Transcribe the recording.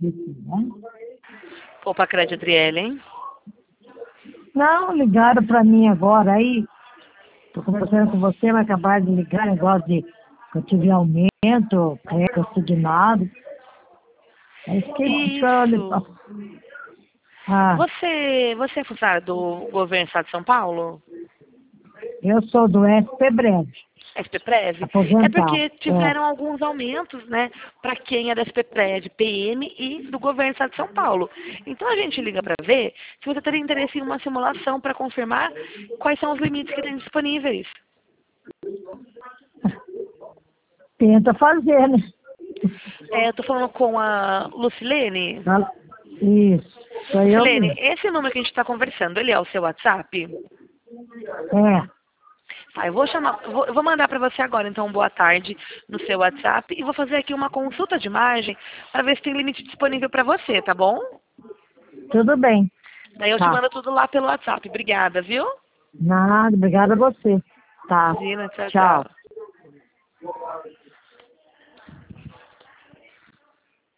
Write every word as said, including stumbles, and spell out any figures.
Opa, Crédito Adriele, hein? Não, ligaram pra mim agora aí. Tô conversando com você, mas acabaram de ligar, negócio de que eu tive aumento, crédito assignado. Aí fiquei Isso. Ah, Você, você é funcionário do governo do estado de São Paulo? eu sou do S P Breve, S P Prev? É aposentado. porque tiveram alguns aumentos, né, para quem é da S P Prev, P M e do governo do estado de São Paulo. Então a gente liga para ver se você teria interesse em uma simulação para confirmar quais são os limites que tem disponíveis. É. Tenta fazer, né? É, eu tô falando com a Lucilene. Isso, sou eu Lucilene, mesmo. esse número que a gente está conversando, ele é o seu WhatsApp? É, Tá, eu vou chamar, eu vou, eu vou mandar para você agora, então, boa tarde no seu WhatsApp e vou fazer aqui uma consulta de imagem para ver se tem limite disponível para você, tá bom? tudo bem. Daí eu te Tá. mando tudo lá pelo WhatsApp. Obrigada, viu? Nada, obrigada a você. Tá. Imagina, tchau, Tchau. tchau.